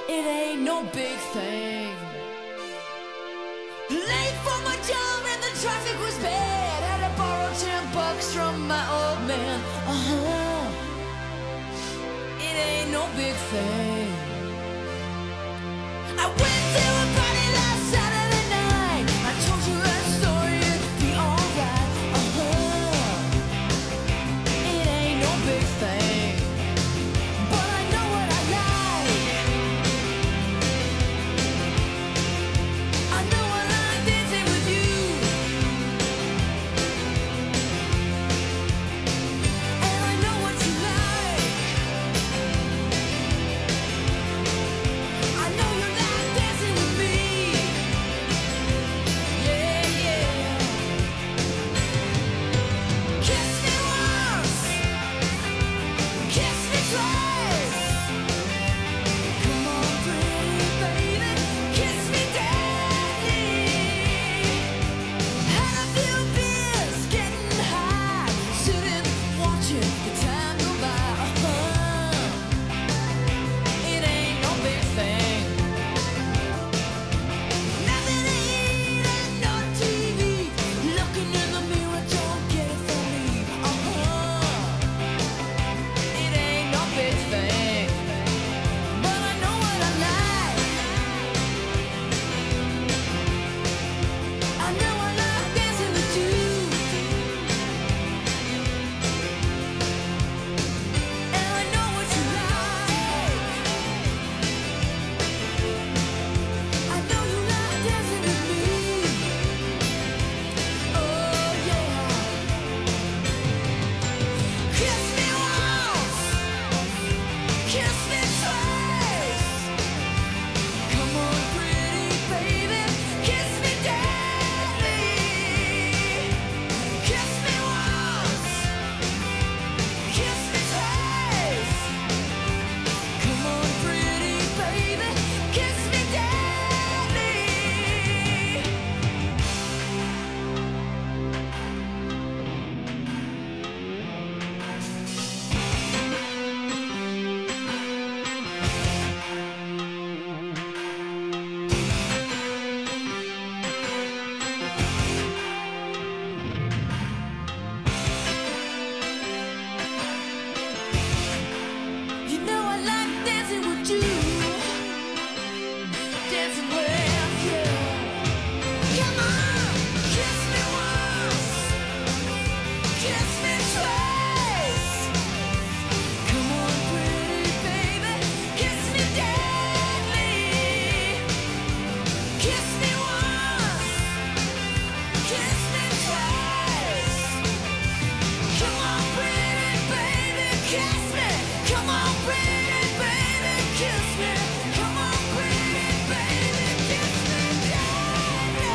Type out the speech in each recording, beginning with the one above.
It ain't no big thing. Late for my job and the traffic was bad. Had to borrow $10 from my old man. It ain't no big thing. I went to a party last Saturday night. I told you that story, it'd be alright. It ain't no big thing, but I know what I like. I know I like dancing with you, and I know what you like. I know you like dancing with me. Yeah, yeah. Kiss me once, kiss me twice. Come on, pretty baby, kiss me deadly. Had a few beers, getting high, sitting watching the time go by. It ain't no big thing. Nothing to eat and no TV. Looking in the mirror, don't get it from me. It ain't no big thing, but I know what I like. I know I like dancing with you, and I know what you like. I know you like dancing with me. Oh yeah. Kiss me once, kiss me twice. Come on, pretty baby, kiss me deadly. Kiss me once, kiss me twice. Come on, pretty baby, kiss me deadly. You know I like dancing with you, dancing with you. Come on, kiss me once, kiss me twice. Come on, pretty baby, kiss me deadly. Kiss me once, kiss me twice. Come on, pretty baby, kiss me. Come on, pretty baby, kiss me. Come on, pretty baby, kiss me deadly.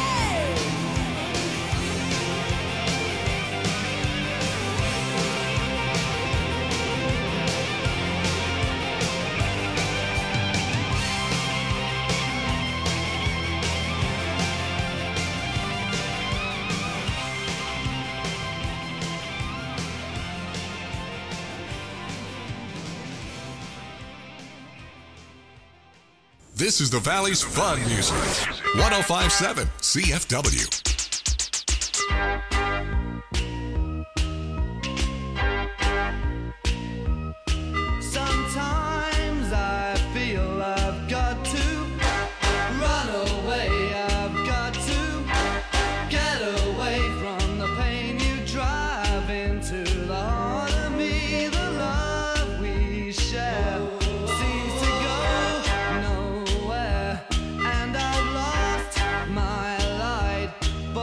This is the Valley's Fun Music. 1057 CFW. Sometimes I feel I've got to run away. I've got to get away from the pain you drive into the heart of me. The love we share seems to go nowhere, and I've lost my light.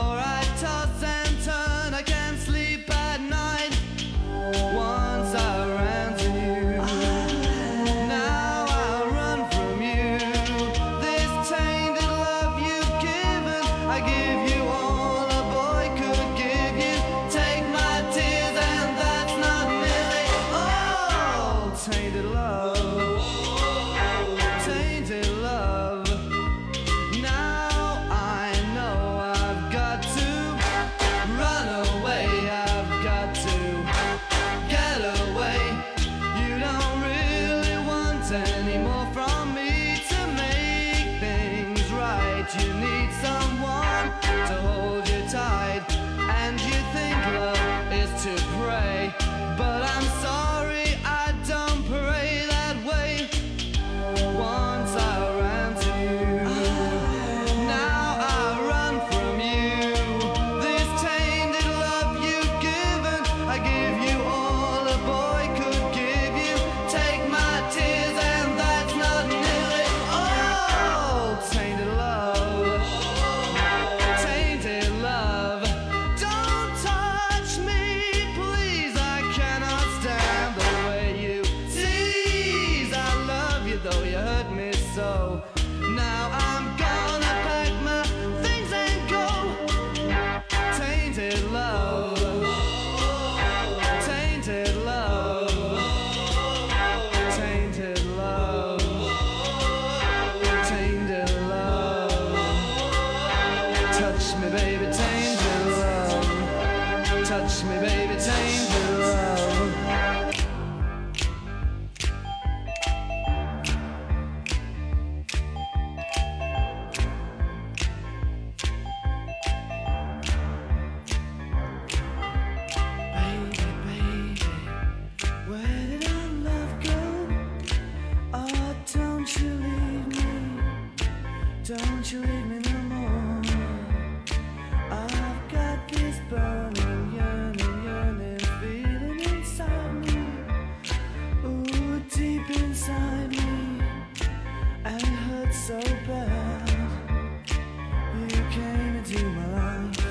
night you need someone to hold you tight, and you think love is to pray, but I'm sorry, I don't pray that way. Once I ran to you, now I run from you. This tainted love you've given, I give you all a boy could give you. Take my tears and that's not nearly all. Tainted love, tainted love. Don't touch me, please, I cannot stand the way you tease. I love you though you hurt me so. Now I'm gonna pack my things and go. Tainted love, tainted love, tainted love, tainted love. Touch me, baby, tainted love. Touch me, baby, tainted love. Baby, baby, where did our love go? Oh, don't you leave me. Don't you leave me no more. I've got this burning, yearning feeling inside me. Ooh, deep inside me. And it hurts so bad. You came into my life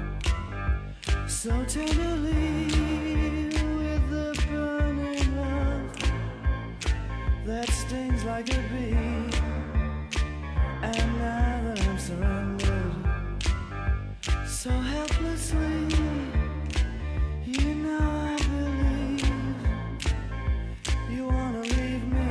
so tenderly, with the burning love that stings like a bee. And now that I'm surrendered so helplessly, you know I believe you wanna leave me.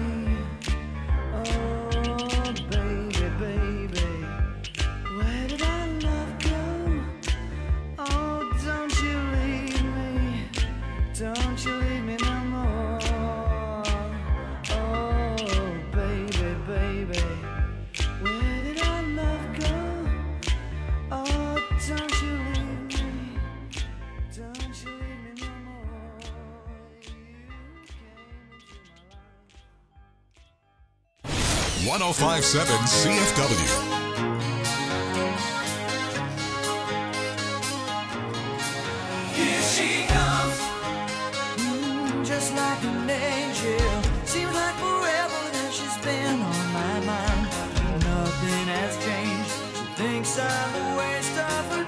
Oh, baby, baby, where did our love go? Oh, don't you leave me. Don't you leave me no more. Oh, baby, baby, where did our love go? Oh, don't you leave me. Don't you leave me no more. You came into my life. 1057 CFW. Here she comes. Just like an angel, seems like forever that she's been on my mind. Nothing has changed. She thinks I'm a waste of her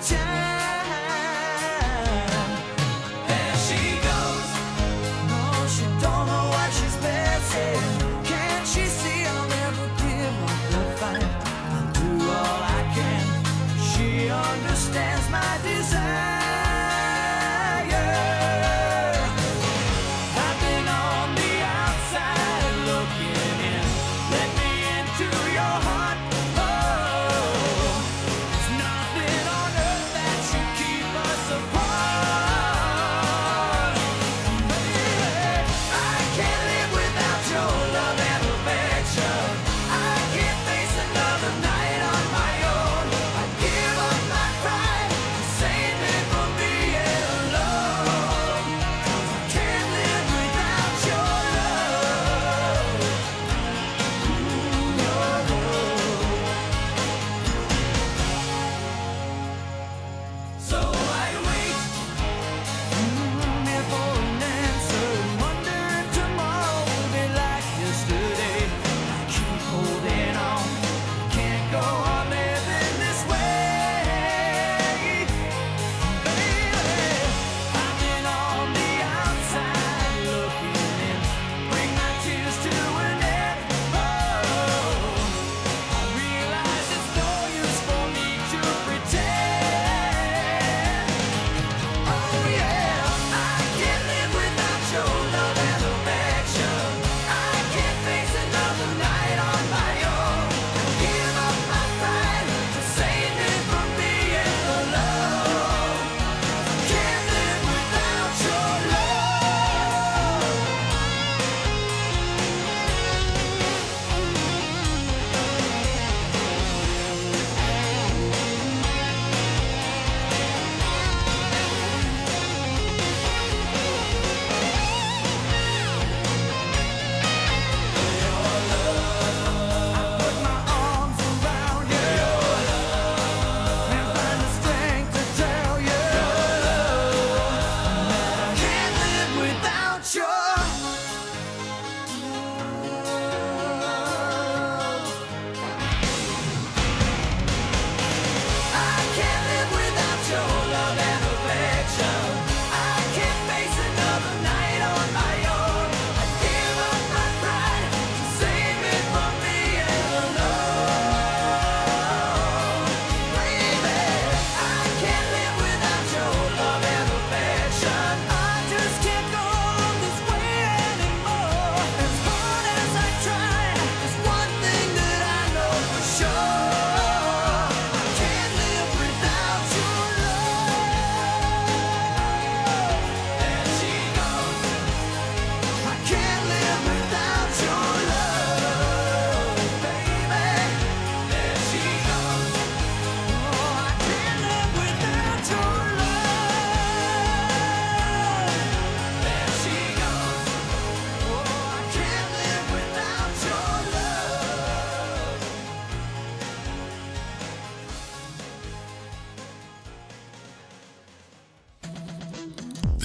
time. There she goes. No, she don't know what she's missing. Can't she see I'll never give up the fight? I'll do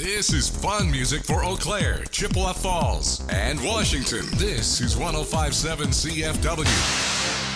This is fun music for Eau Claire, Chippewa Falls, and Washington. This is 105.7 CFW.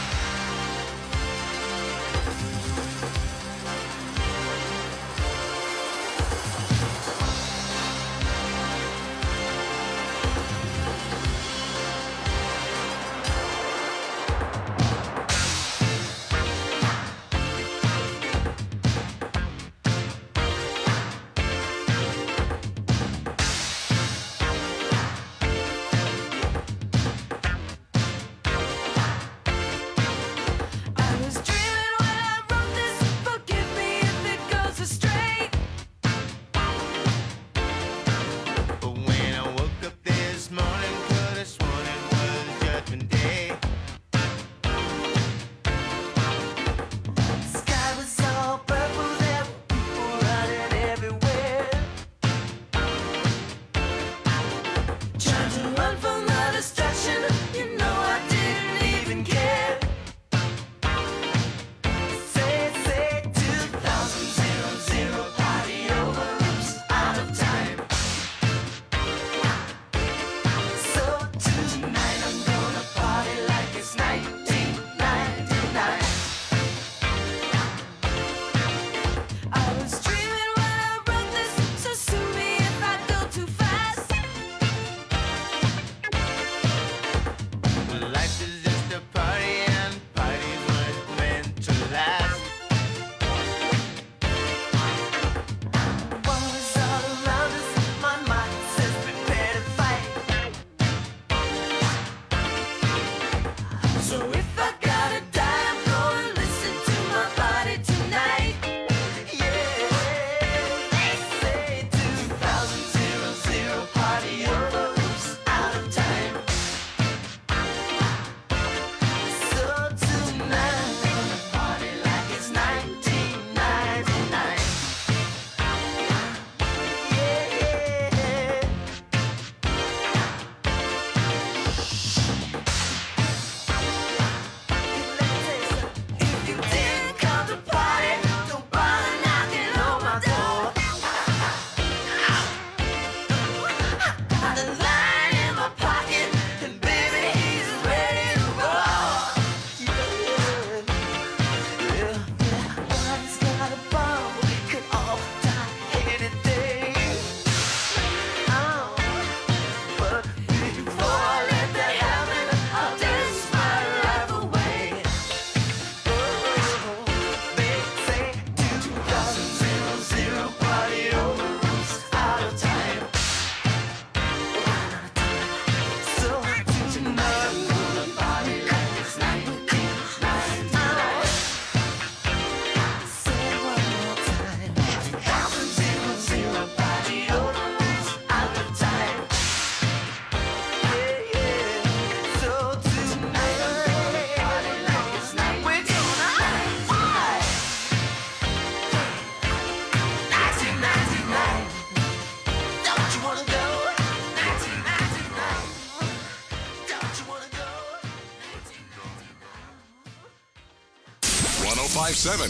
.57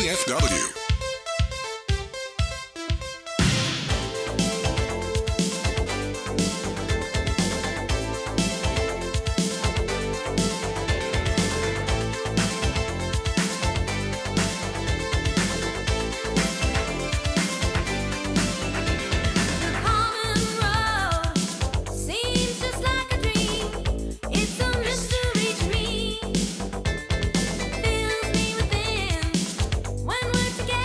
CFW. Together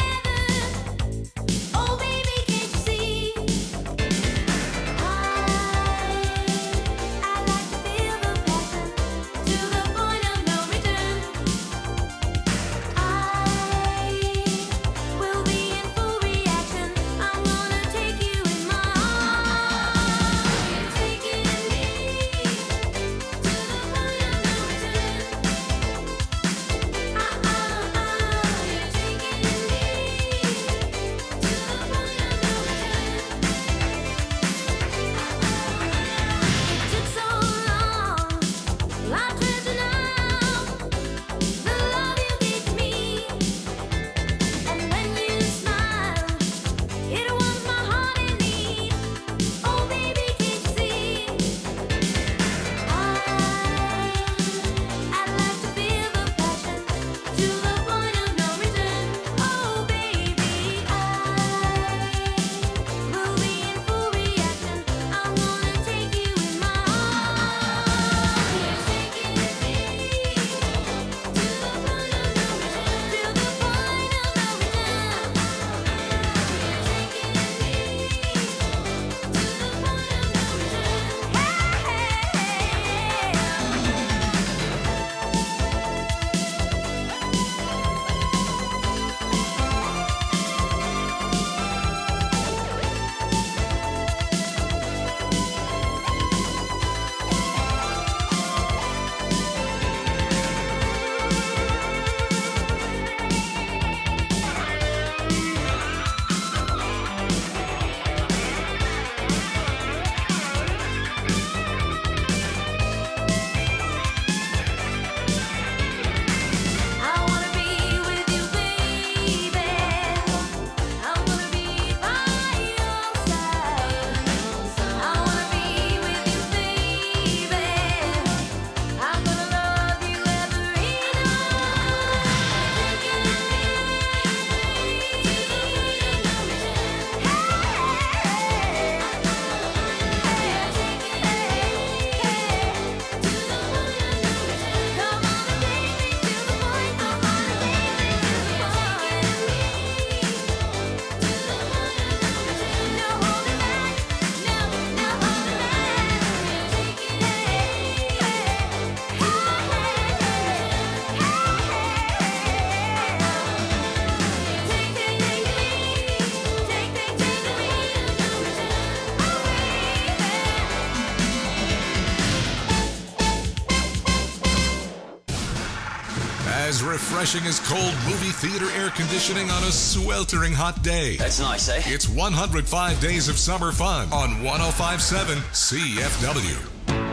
as refreshing as cold movie theater air conditioning on a sweltering hot day. That's nice, eh? It's 105 Days of Summer Fun on 105.7 CFW.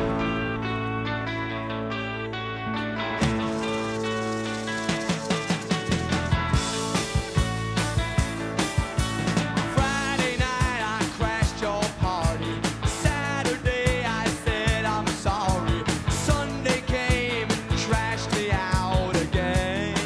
Friday night I crashed your party. Saturday I said I'm sorry. Sunday came and trashed me out again.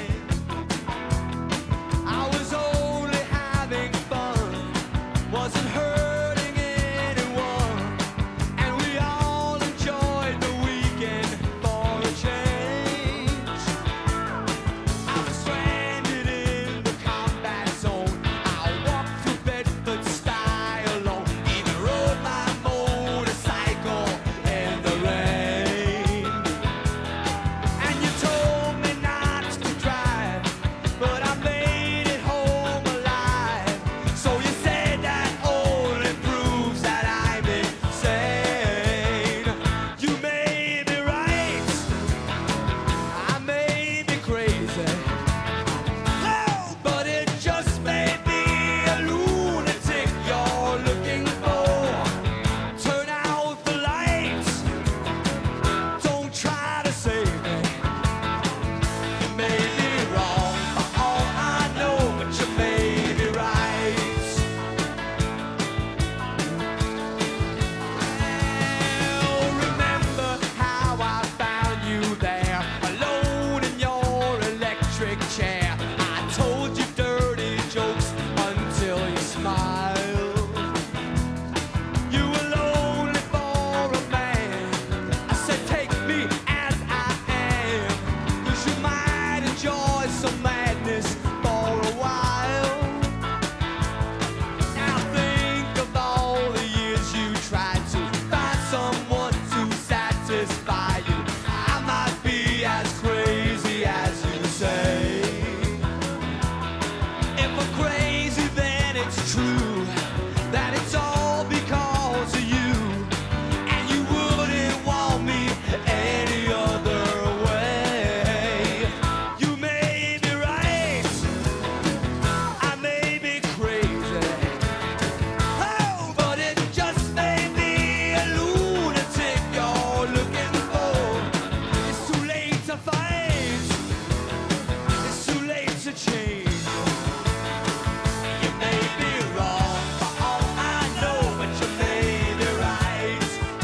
I was only having fun, wasn't hurting anyone, and we all enjoyed the weekend for a change. I was stranded in the combat zone. I walked through Bedford style alone, even rode my motorcycle in the rain. And you told me not to drive, but I made it home alive. So you said that only proves that I'm insane. You may be right, I may be crazy. Oh, but it just may be a lunatic you're looking for. Turn out the lights, don't try to save me. You may be wrong for all I know, but you may be right. Well, remember how I found you there, alone in your electric chair. I told you dirty jokes until you smiled. You were lonely for a man. I said, take me as I am, 'cause you might enjoy some madness for a while. Now think of all the years you tried to find someone to satisfy you. I might be as crazy as you say. If I'm crazy, then it's true that it's all because of you, and you wouldn't want me any other way. You may be right, I may be crazy. Oh, but it just may be a lunatic you're looking for. It's too late to fight, it's too late to change. You may be wrong for all I know, but you may be right.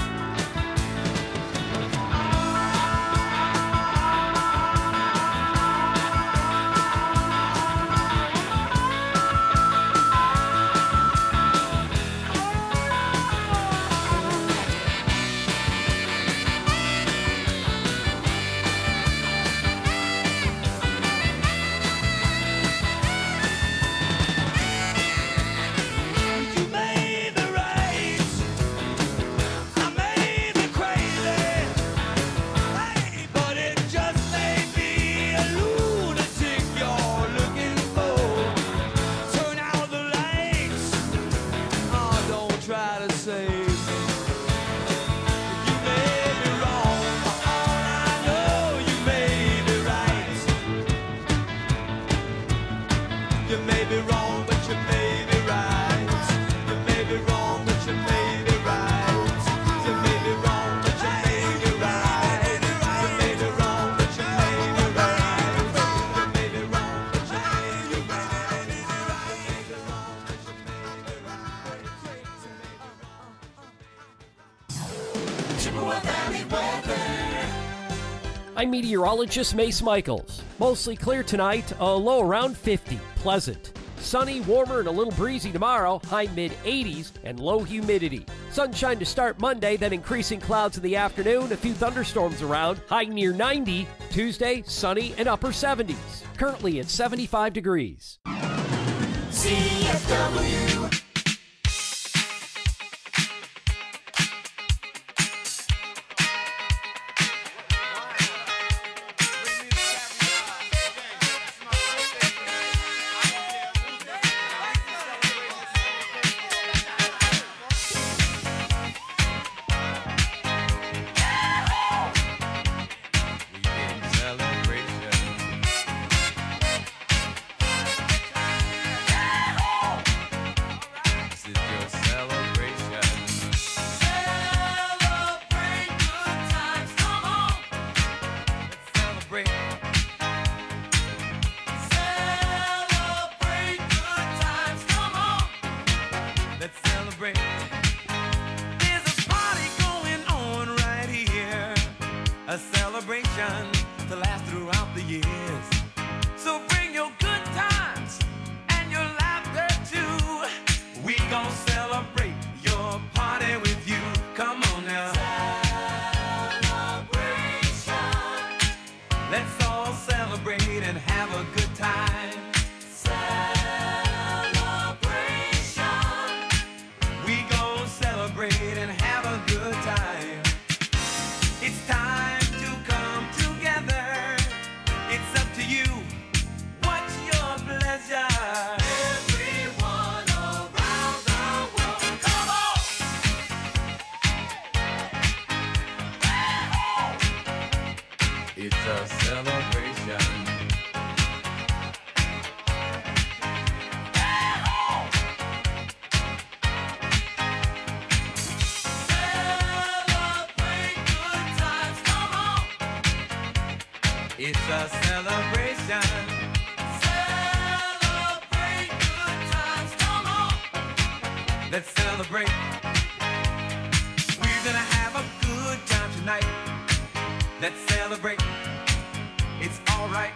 You may be right, I may be crazy. Hey, but it just may be a lunatic you're looking for. Turn out the lights, oh, don't try to save me. You may be wrong for all I know, you may be right. You may be wrong, but you may be right. You may be wrong, but you may be right. You may be wrong, but you may be right. You may be wrong, but you may be right. You may be wrong, but you may be right. You may be wrong, but you may be right. Chippewa Valley weather. I'm meteorologist Mace Michaels. Mostly clear tonight, a low around 50. Pleasant. Sunny, warmer, and a little breezy tomorrow, high mid-80s, and low humidity. Sunshine to start Monday, then increasing clouds in the afternoon, a few thunderstorms around, high near 90. Tuesday, sunny and upper 70s. Currently at 75 degrees. CFW. a celebration to last throughout the years. So bring your good times and your laughter too. We gon' celebrate your party with you. Come on now. Celebration. Let's all celebrate and have a good time. Celebration. We gon' celebrate and have a good time. It's time to come together. It's up to you. What's your pleasure? Everyone around the world, come on! It's a celebration. Celebrate good times, come on! It's a celebration. Celebrate good times, come on! Let's celebrate. We're gonna have a good time tonight. Let's celebrate. It's alright.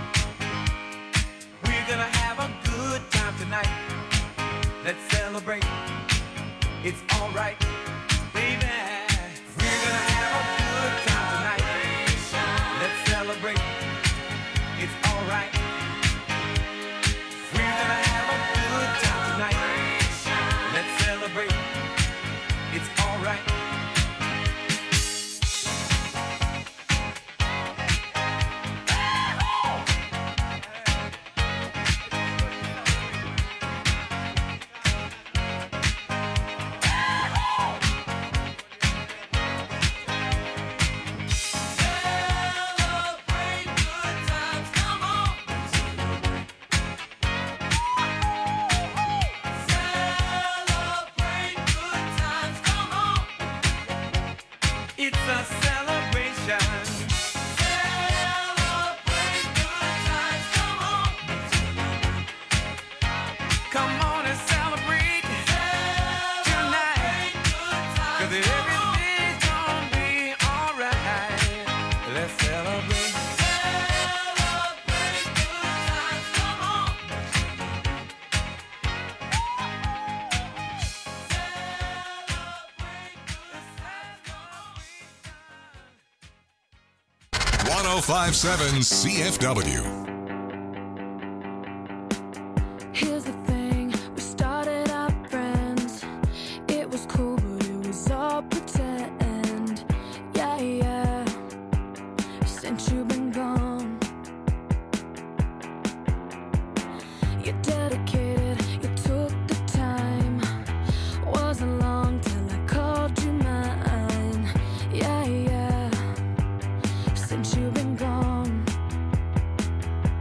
We're gonna have a good time tonight. Let's celebrate. It's alright, baby. We're gonna have a good time tonight. Let's celebrate. It's alright. We're gonna have a good time tonight. Let's celebrate. It's alright. Celebrate good times, come on. Celebrate good times, come on. It's a celebration. Celebrate good times, come on. Come on and celebrate tonight. 'Cause everything's gonna be alright. Let's celebrate. Celebrate good times, come on. Celebrate 1057 CFW. Here's the thing, we started out friends. It was cool, but it was all pretend. Yeah, yeah. Since you've been gone, you're dedicated, you took the time. Wasn't long till I called you mine. Yeah, yeah. Since you've been gone,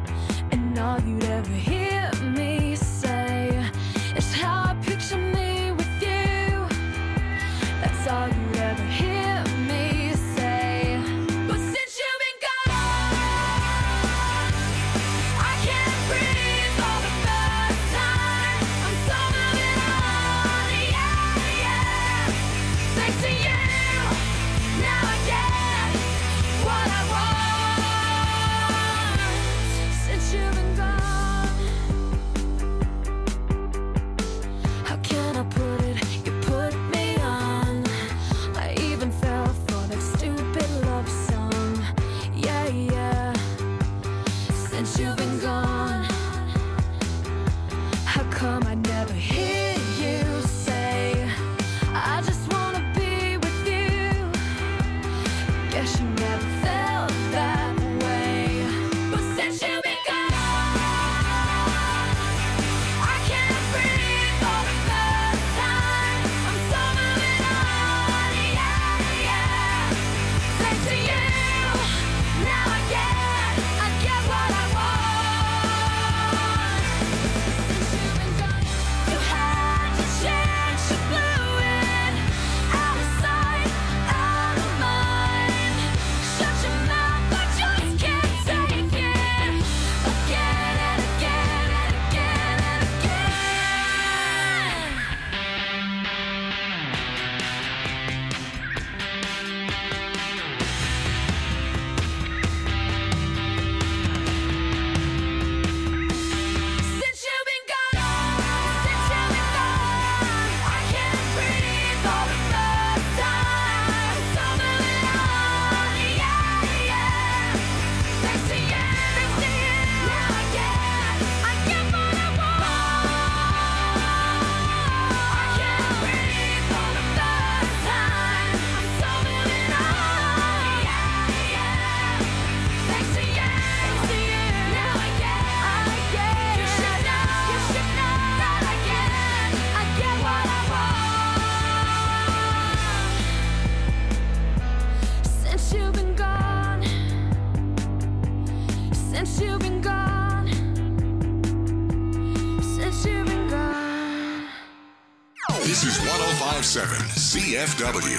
This is 105.7 CFW.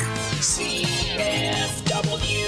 CFW.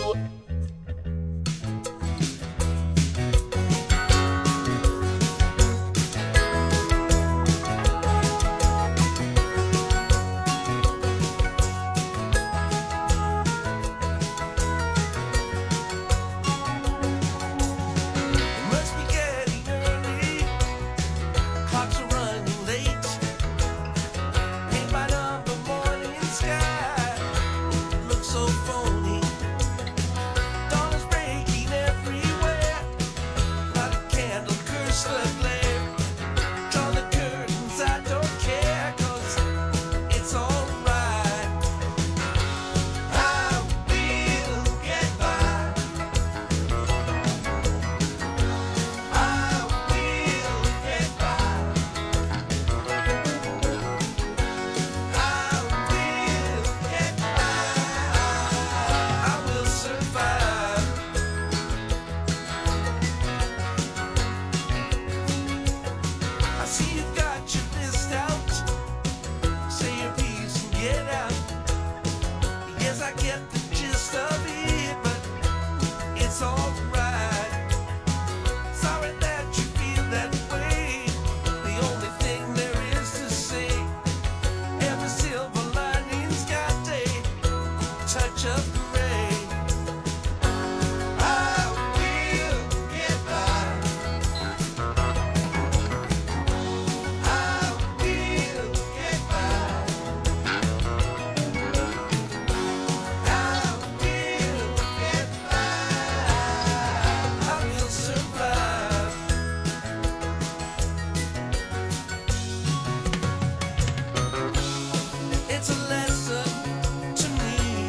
Must be getting early. Clocks are running late. Paint by number morning sky. Looks so phony. Dawn is breaking everywhere. Light a candle, curse the glare. Draw the curtains, I don't care, 'cause it's alright. I will get by. I will get by. I will get by. I will survive. I see you've got your list out. Say your piece and get out. Yes, I get the gist of it, but it's alright. Sorry that you feel that way. The only thing there is to say, every silver lining's got a touch of gray. I will get by. I will get by. I will get by. I will survive. It's a lesson to me.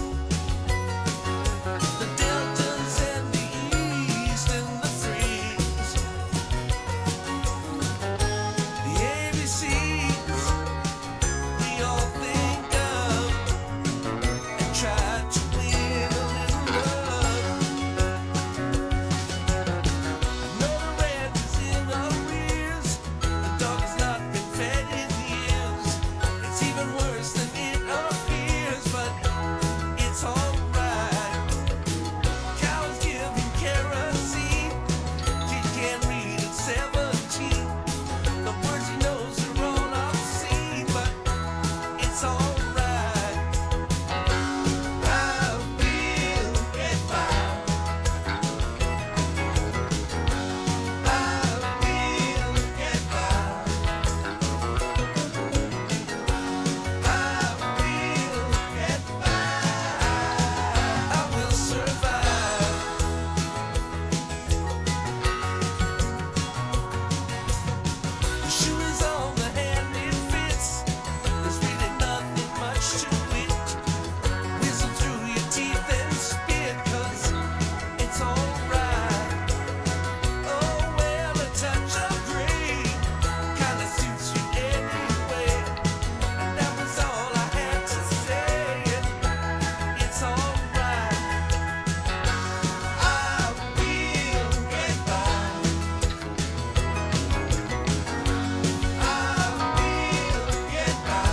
The deltas and the east and the freeze. The ABCs we all think of and try to win a little love. I know the rent is in arrears. The dog has not been fed in years. It's even worse than it appears, but it's alright. Cows giving kerosene. Kid can't read at 17. The words he knows are all obscene, but it's alright. I will get by. I will get by. I will get by. I will survive. The shoe is on the hand it fits. There's really nothing much to it. Whistle through your teeth and spit, 'cause it's alright. Oh well, a touch of gray kinda suits you anyway. And that was all I had to say. It's alright. I will get by. I will get by.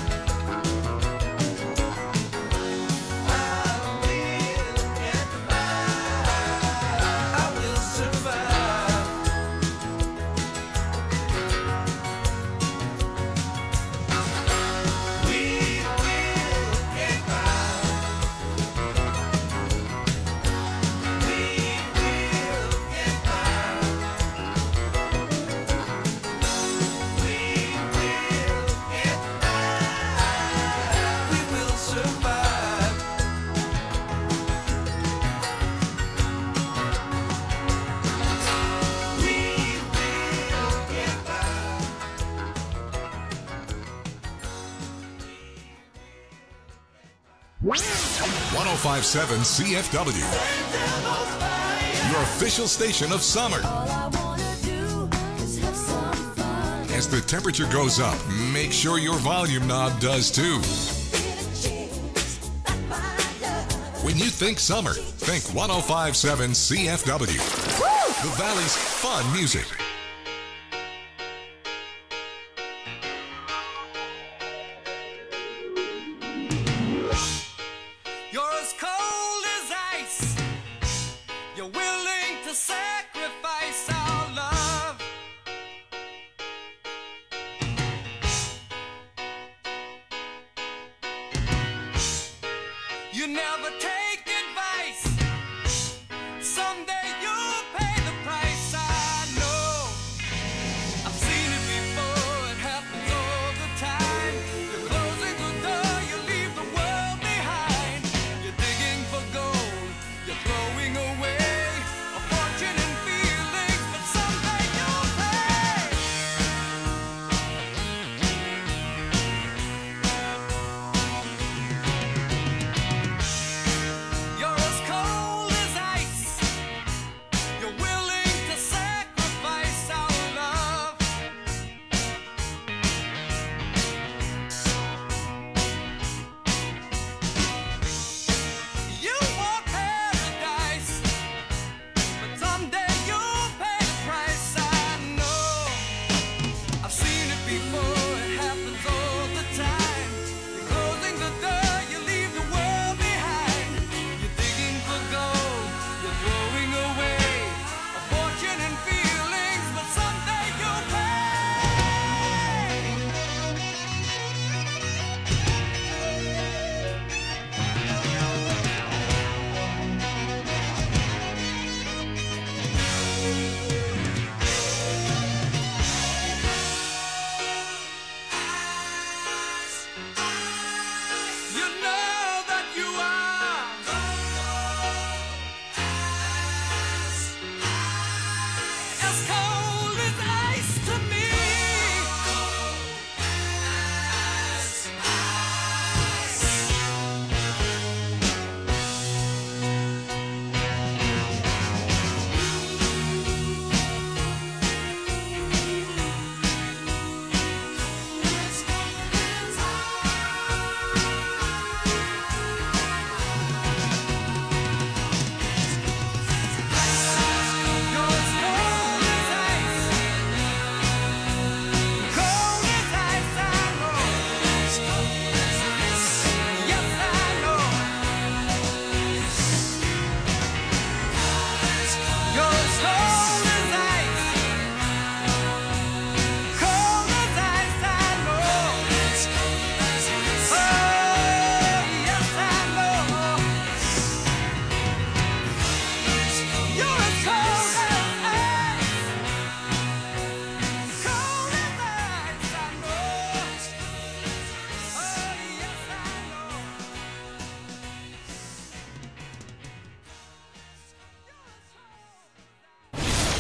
I will get by. I will survive. We will get by. We will get by. We will get by. We will survive. We will get by. 105.7 CFW. Your official station of summer. All I wanna do is have some fun. As the temperature goes up, make sure your volume knob does too. When you think summer, think 105.7 CFW. The Valley's fun music.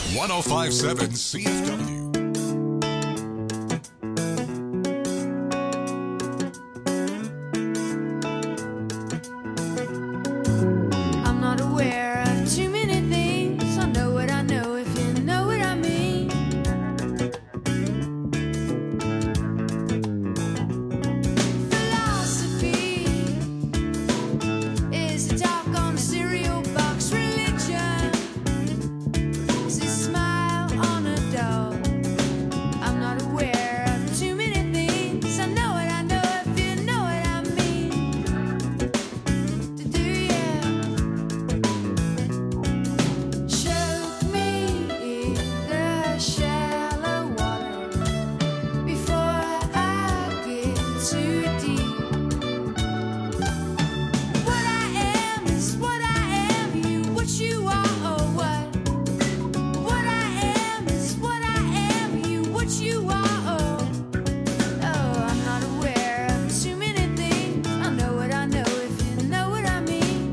1057 CFW. I'm not aware of too many things. I know what I know, if you know what I mean. Philosophy is a talk on a cereal box. Religion is a smile on a doll. I'm not aware of too many things. I know what I know, if you know what I mean. To do you choke me in the shallow water before I get too deep? What I am is what I am, you what you are, or what? What I am is what I am, you what you are, oh. Oh, I'm not aware of too many things. I know what I know, if you know what I mean.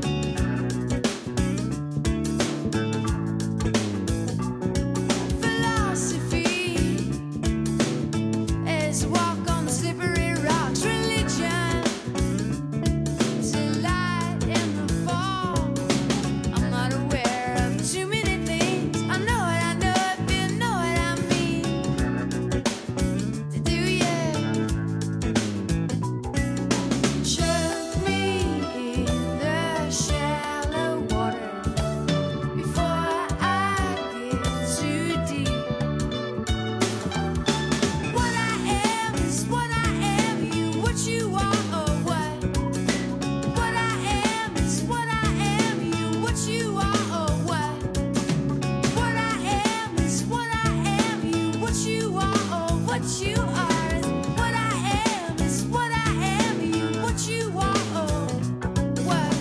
Philosophy is a walk on the slippery rocks. Religion is a light in the fall. I'm not aware of too many things. I know what I know, if you know what I mean. To do you choke me in the shallow water before I get too deep? What I am is what I am, you what you are, or what? What I am is what I am, you what you are, or what? What I am is what I am, you what you are, or what you are. What I am is what I am, you what you are, or what?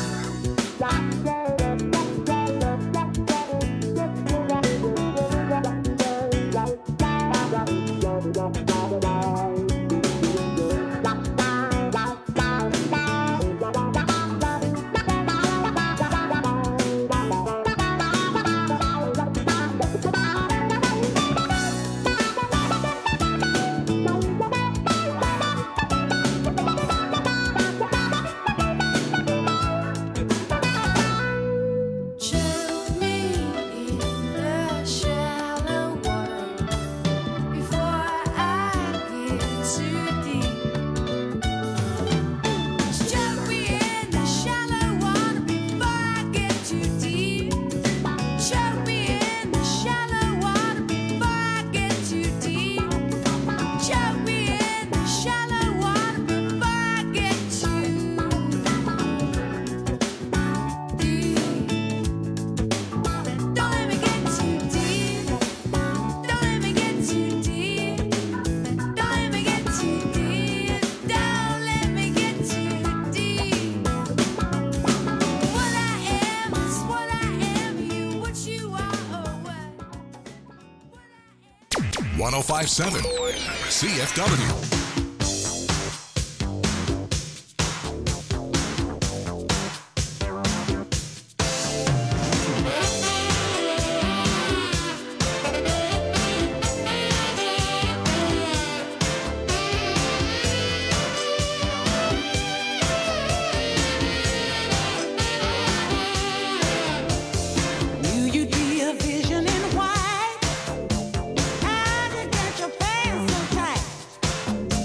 Choke me in the shallow water before I get too deep. Choke me in the shallow water before I get too deep. Choke me in the shallow water before I get too deep. Choke me in the shallow water before I get too deep. Don't let me get too deep. Don't let me get too deep. Don't let me get too deep. Don't let me get too deep. What I am is what I am, you what you are, or what? 1057 CFW. Knew you'd be a vision in white. How to get your pants so tight?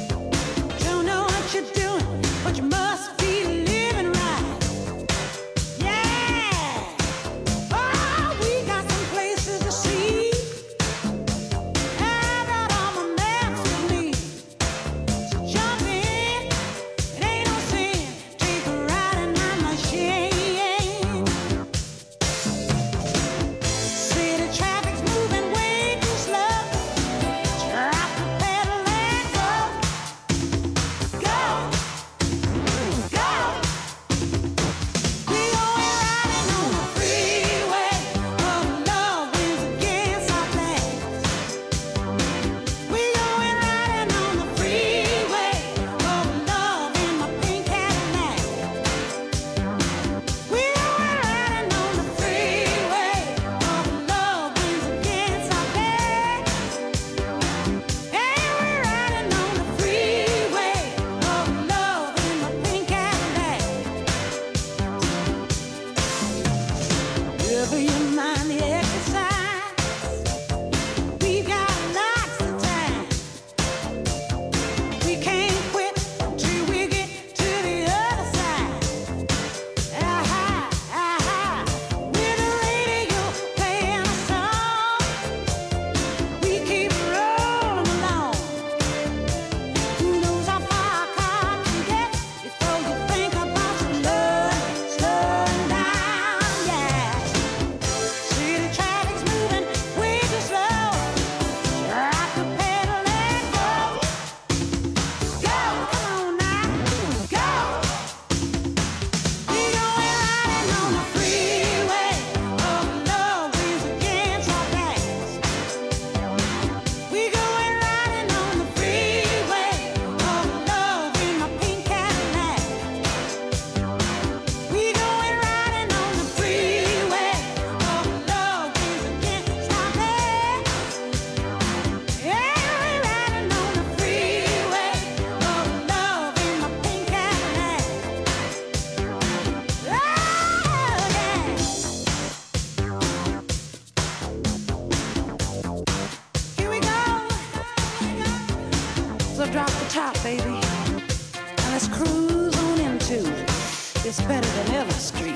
top, baby. Now let's cruise on into this better than ever street.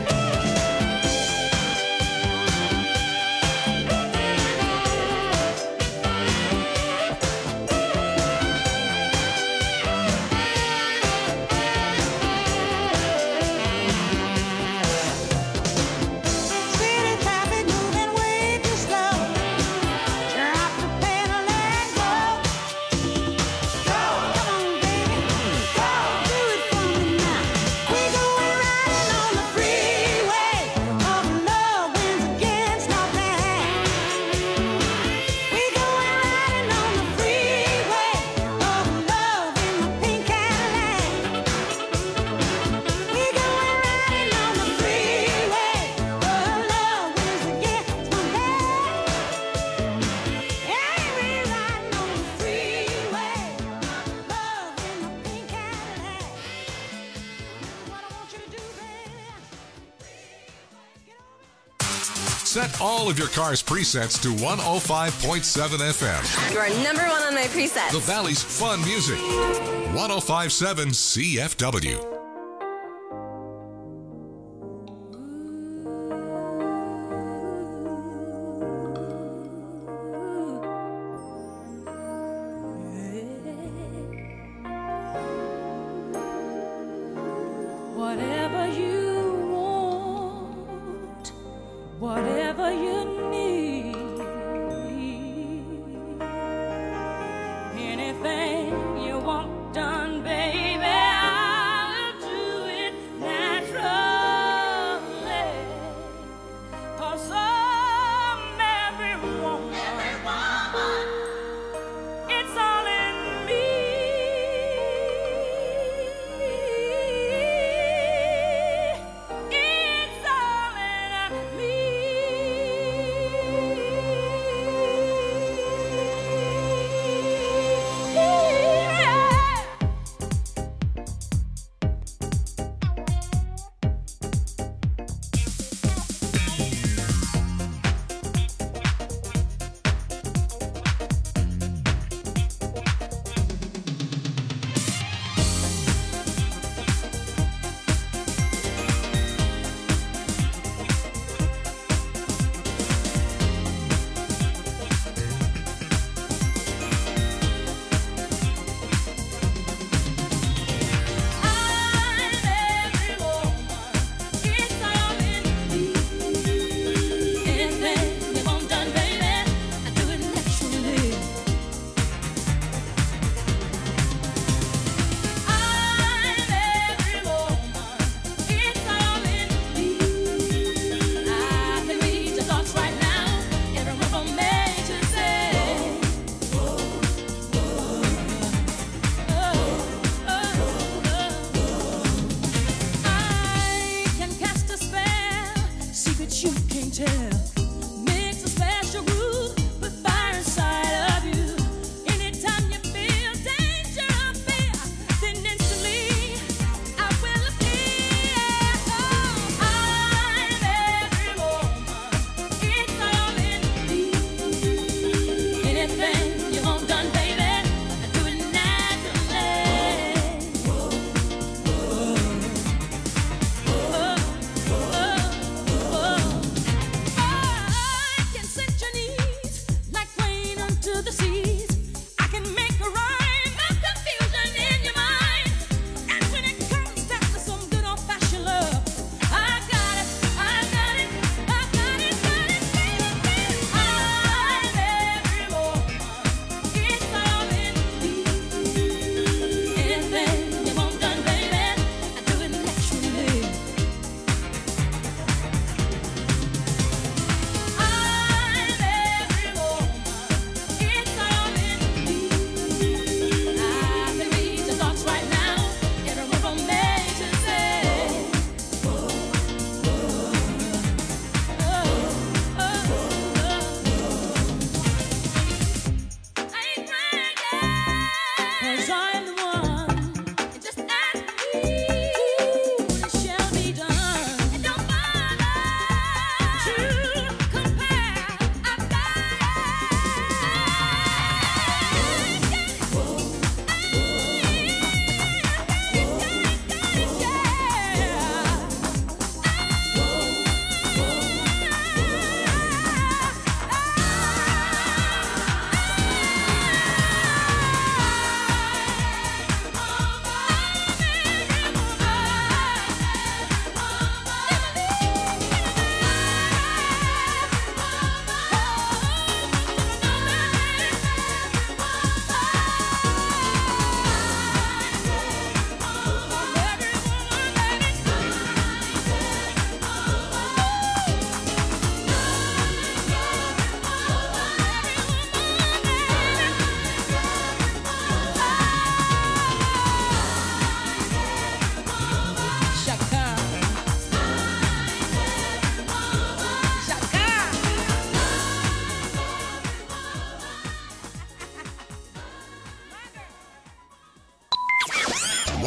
Set all of your car's presets to 105.7 FM. You are number one on my presets. The Valley's fun music. 105.7 CFW. Whatever you want, whatever you need, anything you want done, baby, I'll do it naturally. 'Cause every woman, it's all in me. It's all in me.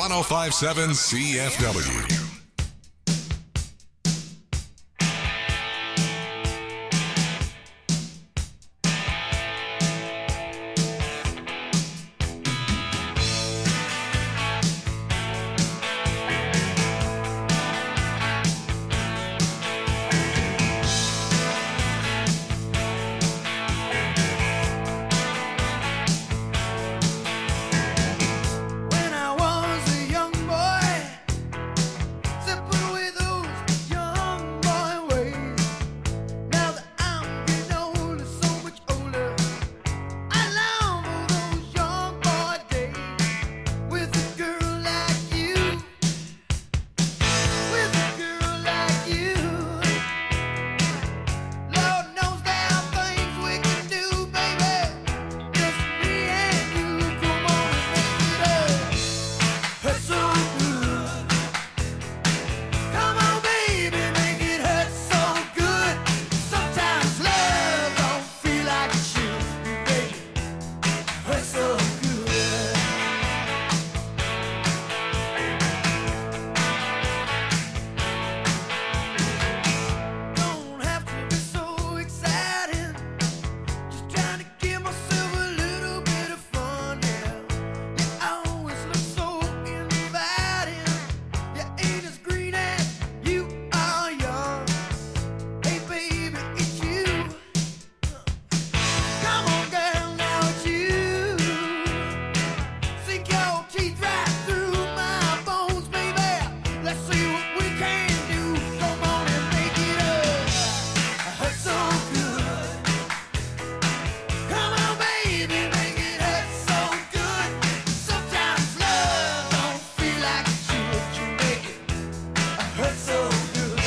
1057 CFW. When I was a young boy, sipping away those young boy ways. Now that I'm getting older, so much older, I long for those young boy days with a girl like you, with a girl like you. Lord knows there are things we can do, baby, just me and you. Come on and make it up. Hurt so good. Come on, baby, make it hurt so good. Sometimes love don't feel like it should, baby. Hurt so good. Don't have to be so exciting. Just trying to give myself a little bit of fun, yeah. You always look so inviting. You ain't as green as you are young. Hey, baby, it's you. Come on, girl, now it's you. Sink your teeth right through my bones, baby. Let's see what we can do. Come on and make it up. Hurt so good. Come on, baby, make it hurt so good. Sometimes love don't feel like it should. You make it hurt so good.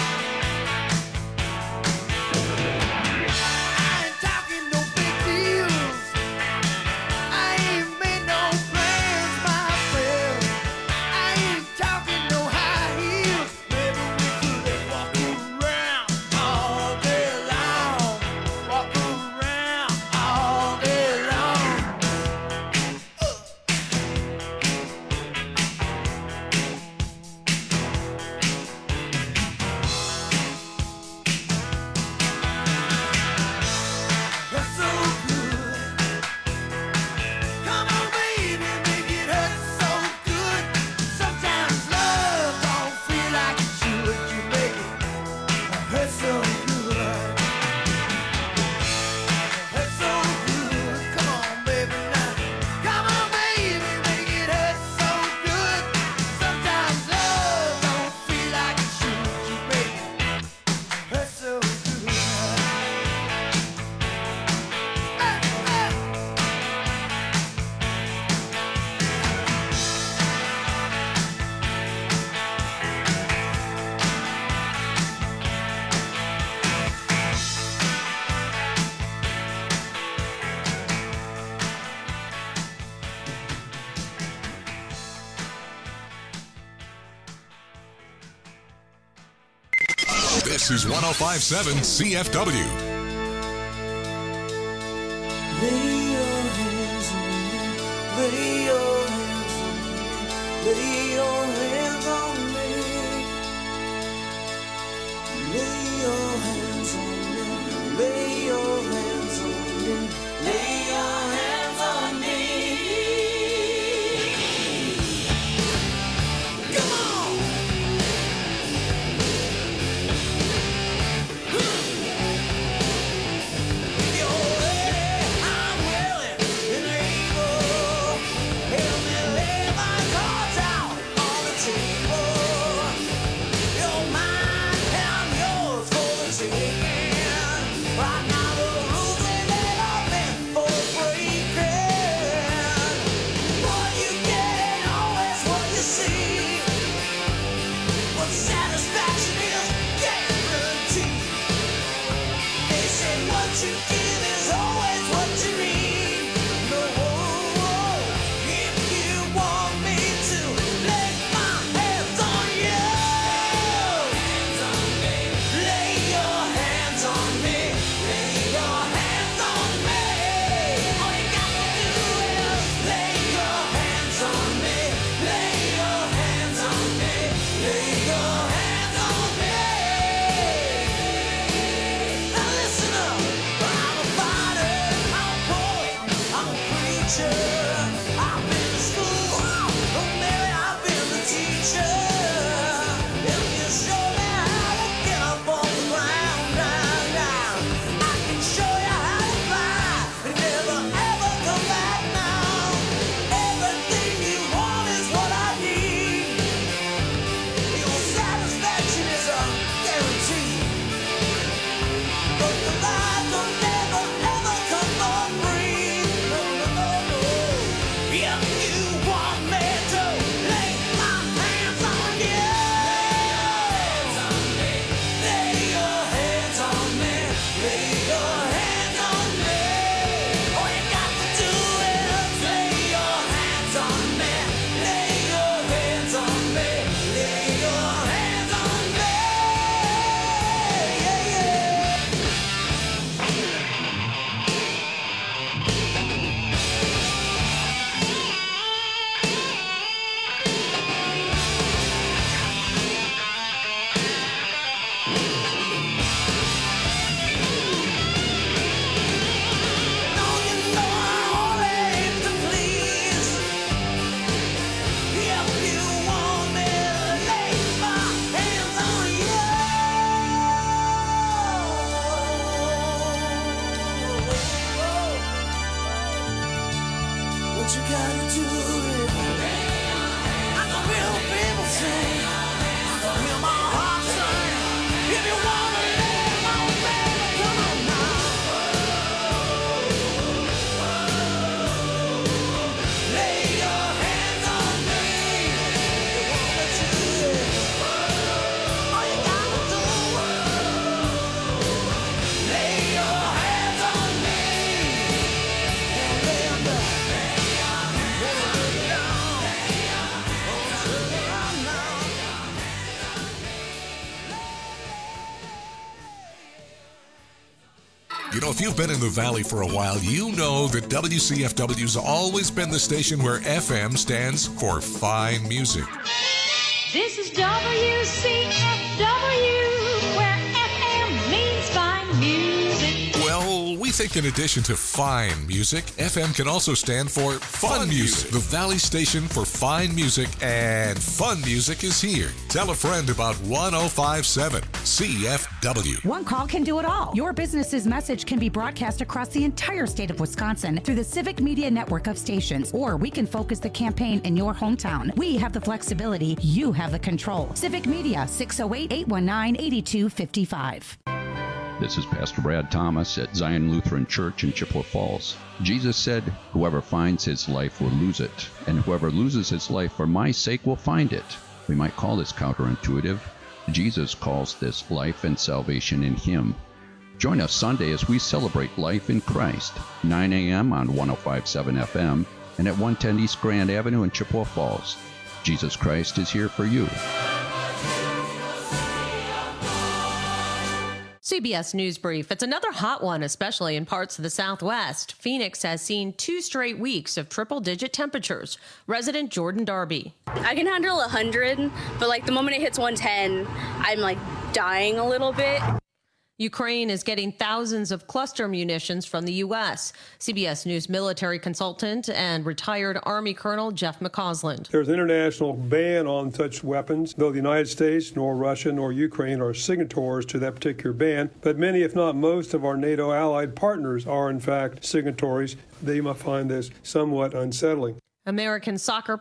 I ain't talking no big deals. I ain't made no plans myself. I ain't talking no high heels. Maybe we could walk around all day long. Walk around all day long. Hurt so good. Come on, baby, make it hurt so good. Sometimes love don't feel like it should. You make it hurt so good. Hurt so good. Come on, baby, now. Come on, baby, make it hurt so good. Sometimes love don't feel like it should. You make it hurt so good. This is 1057 CFW. Lay your hands on me. Lay your hands on me. Lay your hands on me. Lay your hands on me. Lay your hands on me. Lay your hands on me. Come on. If you're ready, I'm willing and able. Help me lay my cards out. what you gotta do it. Like the real people say, hear my heart say, if you wanna live, oh baby, come on now. Lay your hands on me. You wanna do it. All you gotta do it. Lay your hands on me. Lay on the You know, if you've been in the Valley for a while, you know that WCFW's always been the station where FM stands for fine music. This is WCFW, where FM means fine music. Well, we think in addition to fine music, FM can also stand for fun music. The Valley station for fine music and fun music is here. Tell a friend about 105.7 CFW. One call can do it all. Your business's message can be broadcast across the entire state of Wisconsin through the Civic Media network of stations, or we can focus the campaign in your hometown. We have the flexibility. You have the control. Civic Media, 608-819-8255. This is Pastor Brad Thomas at Zion Lutheran Church in Chippewa Falls. Jesus said, "Whoever finds his life will lose it, and whoever loses his life for my sake will find it." We might call this counterintuitive. Jesus calls this life and salvation in him. Join us Sunday as we celebrate life in Christ, 9 a.m. on 105.7 FM and at 110 East Grand Avenue in Chippewa Falls. Jesus Christ is here for you. CBS News Brief. It's another hot one, especially in parts of the Southwest. Phoenix has seen 2 straight weeks of triple-digit temperatures. Resident Jordan Darby. I can handle 100, but like the moment it hits 110, I'm like dying a little bit. Ukraine is getting thousands of cluster munitions from the U.S. CBS News military consultant and retired Army Colonel Jeff McCausland. There's an international ban on such weapons, though the United States, nor Russia, nor Ukraine are signatories to that particular ban. But many, if not most, of our NATO allied partners are, in fact, signatories. They might find this somewhat unsettling. American soccer